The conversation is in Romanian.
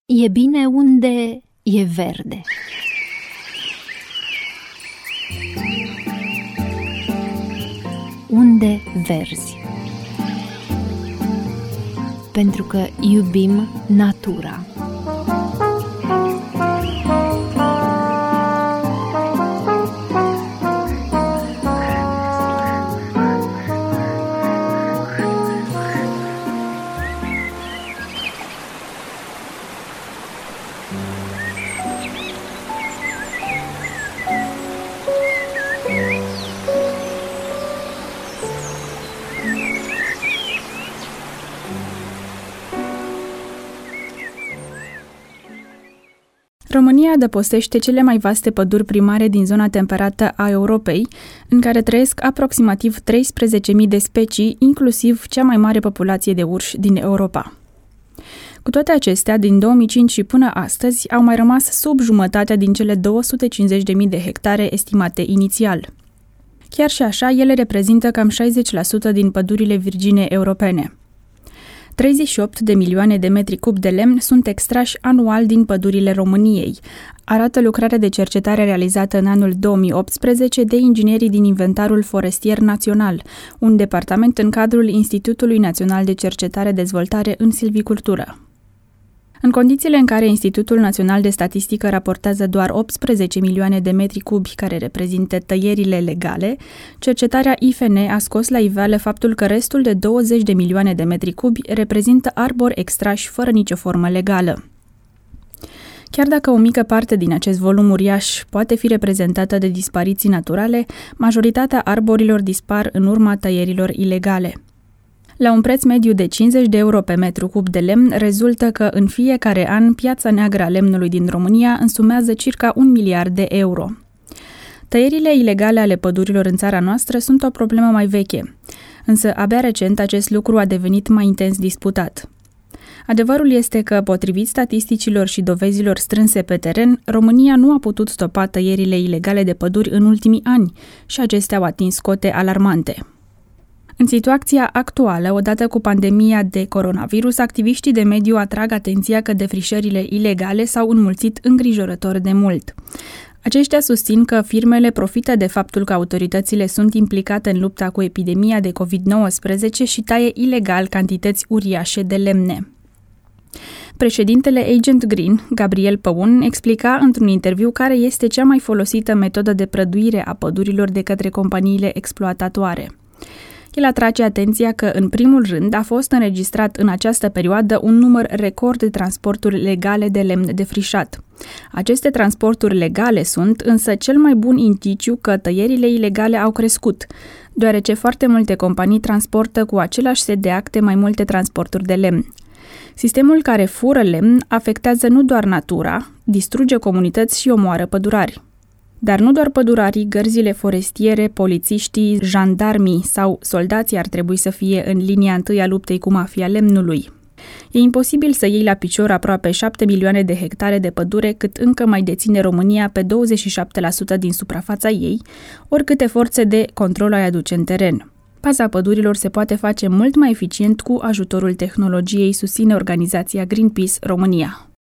E bine unde e verde. Unde verzi. Pentru că iubim natura. România adăpostește cele mai vaste păduri primare din zona temperată a Europei, în care trăiesc aproximativ 13.000 de specii, inclusiv cea mai mare populație de urși din Europa. Cu toate acestea, din 2005 și până astăzi, au mai rămas sub jumătatea din cele 250.000 de hectare estimate inițial. Chiar și așa, ele reprezintă cam 60% din pădurile virgine europene. 38 de milioane de metri cub de lemn sunt extrași anual din pădurile României, arată lucrarea de cercetare realizată în anul 2018 de inginerii din Inventarul Forestier Național, un departament în cadrul Institutului Național de Cercetare-Dezvoltare în Silvicultură. În condițiile în care Institutul Național de Statistică raportează doar 18 milioane de metri cubi care reprezintă tăierile legale, cercetarea IFN a scos la iveală faptul că restul de 20 de milioane de metri cubi reprezintă arbori extrași fără nicio formă legală. Chiar dacă o mică parte din acest volum uriaș poate fi reprezentată de dispariții naturale, majoritatea arborilor dispar în urma tăierilor ilegale. La un preț mediu de 50 de euro pe metru cub de lemn, rezultă că în fiecare an piața neagră a lemnului din România însumează circa 1 miliard de euro. Tăierile ilegale ale pădurilor în țara noastră sunt o problemă mai veche, însă abia recent acest lucru a devenit mai intens disputat. Adevărul este că, potrivit statisticilor și dovezilor strânse pe teren, România nu a putut stopa tăierile ilegale de păduri în ultimii ani și acestea au atins cote alarmante. În situația actuală, odată cu pandemia de coronavirus, activiștii de mediu atrag atenția că defrișările ilegale s-au înmulțit îngrijorător de mult. Aceștia susțin că firmele profită de faptul că autoritățile sunt implicate în lupta cu epidemia de COVID-19 și taie ilegal cantități uriașe de lemne. Președintele Agent Green, Gabriel Păun, explica într-un interviu care este cea mai folosită metodă de prăduire a pădurilor de către companiile exploatatoare. El atrage atenția că, în primul rând, a fost înregistrat în această perioadă un număr record de transporturi legale de lemn defrișat. Aceste transporturi legale sunt, însă, cel mai bun indiciu că tăierile ilegale au crescut, deoarece foarte multe companii transportă cu același set de acte mai multe transporturi de lemn. Sistemul care fură lemn afectează nu doar natura, distruge comunități și omoară pădurari. Dar nu doar pădurarii, gărzile forestiere, polițiștii, jandarmii sau soldații ar trebui să fie în linia întâi a luptei cu mafia lemnului. E imposibil să iei la picior aproape 7 milioane de hectare de pădure cât încă mai deține România pe 27% din suprafața ei, oricâte forțe de control ai aduce în teren. Paza pădurilor se poate face mult mai eficient cu ajutorul tehnologiei, susține organizația Greenpeace România.